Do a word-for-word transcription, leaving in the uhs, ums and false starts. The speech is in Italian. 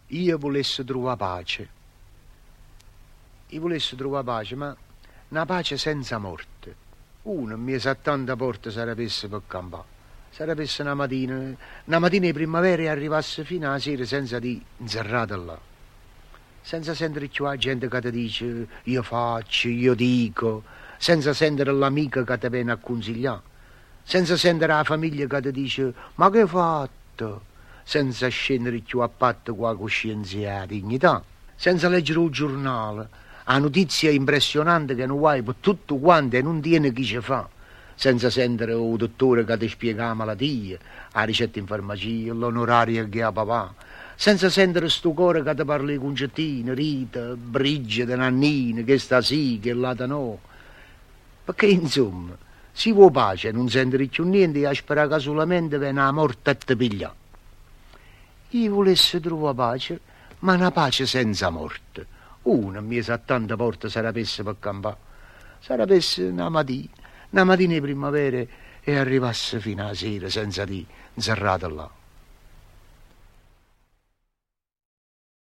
io volessi trovare pace. Io volessi trovare pace, ma una pace senza morte. Uno mi sa tanta porta sarebbe per campare. Sarebbe una mattina, una mattina di primavera e arrivasse fino alla sera senza di inserrata là. Senza sentire più la gente che ti dice io faccio, io dico, senza sentire l'amica che ti viene a consigliare, senza sentire la famiglia che ti dice ma che hai fatto, senza scendere più a patto con la coscienza e la dignità, senza leggere un giornale, la notizia impressionante che non vuoi per tutto quanto e non tiene chi ci fa, senza sentire un dottore che ti spiega la malattia, la ricetta in farmacia, l'onorario che ha papà, senza sentire sto cuore che ti parla di concettine, Rita, Brigida, Nannina, che sta sì, che là no. Perché insomma, si vuole pace, non sentire più niente e sperare che solamente viene la morte a te pigliare. Io volessi trovare pace, ma una pace senza morte. Una mi sa tante porte sarebbe per campare. Sarebbe una mattina, una mattina di primavera e arrivasse fino alla sera senza di inserrata là.